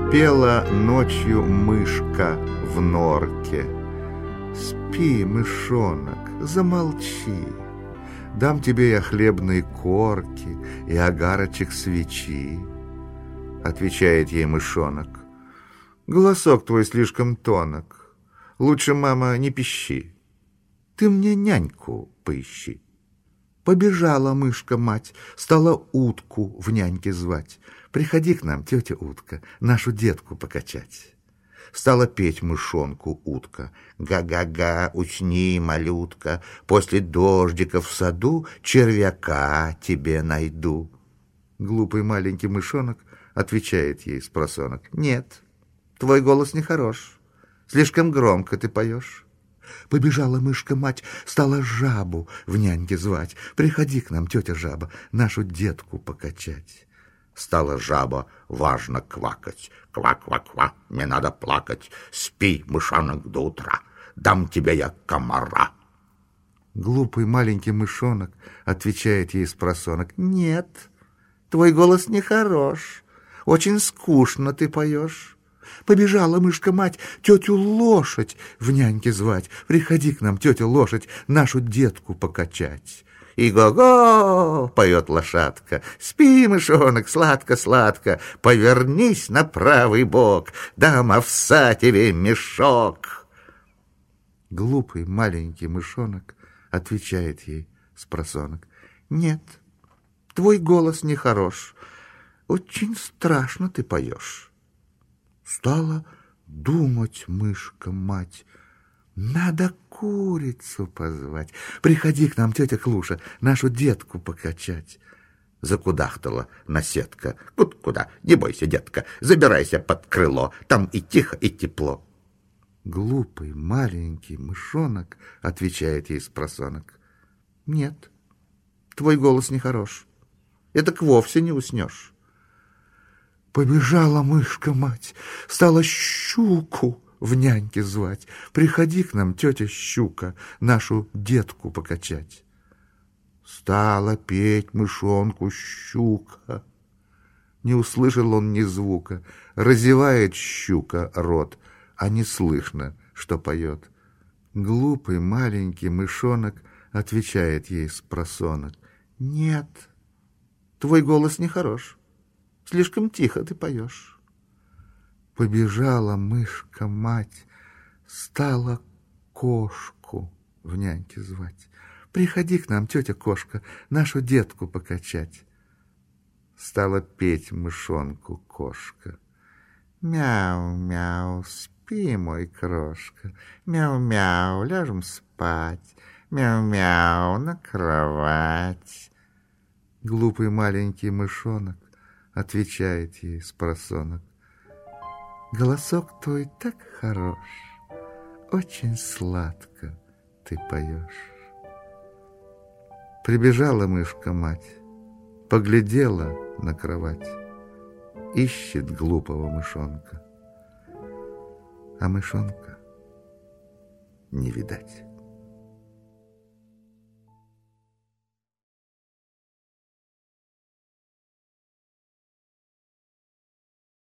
Пела ночью мышка в норке. Спи, мышонок, замолчи. Дам тебе я хлебной корки и огарочек свечи. Отвечает ей мышонок: голосок твой слишком тонок. Лучше, мама, не пищи. Ты мне няньку поищи. Побежала мышка-мать, стала утку в няньке звать. Приходи к нам, тетя утка, нашу детку покачать. Стала петь мышонку утка: га-га-га, усни, малютка, после дождика в саду червяка тебе найду. Глупый маленький мышонок отвечает ей спросонок: нет, твой голос нехорош, слишком громко ты поешь. Побежала мышка-мать, стала жабу в няньке звать. Приходи к нам, тетя жаба, нашу детку покачать. Стала жаба важно квакать: ква-ква-ква, не надо плакать, спи, мышонок, до утра, дам тебе я комара. Глупый маленький мышонок отвечает ей спросонок: нет, твой голос нехорош, очень скучно ты поешь. Побежала мышка-мать тетю лошадь в няньке звать. Приходи к нам, тетя лошадь, нашу детку покачать. И го-го, поет лошадка, спи, мышонок, сладко-сладко, повернись на правый бок, дам овса тебе мешок. Глупый маленький мышонок отвечает ей спросонок: нет, твой голос нехорош, очень страшно ты поешь. Стала думать мышка-мать: надо курицу позвать. Приходи к нам, тетя Клуша, нашу детку покачать. Закудахтала наседка: куда? Не бойся, детка, забирайся под крыло, там и тихо, и тепло. Глупый маленький мышонок отвечает ей спросонок: нет, твой голос нехорош, этак вовсе не уснешь. Побежала мышка-мать, стала щуку в няньке звать. Приходи к нам, тетя щука, нашу детку покачать. Стала петь мышонку щука. Не услышал он ни звука. Разевает щука рот, а не слышно, что поет. Глупый маленький мышонок отвечает ей спросонок: нет, твой голос нехорош, слишком тихо ты поешь. Побежала мышка-мать, стала кошку в няньке звать. Приходи к нам, тетя кошка, нашу детку покачать. Стала петь мышонку кошка: мяу-мяу, спи, мой крошка, мяу-мяу, ляжем спать, мяу-мяу, на кровать. Глупый маленький мышонок отвечает ей спросонок: голосок твой так хорош, очень сладко ты поешь. Прибежала мышка-мать, поглядела на кровать, ищет глупого мышонка, а мышонка не видать.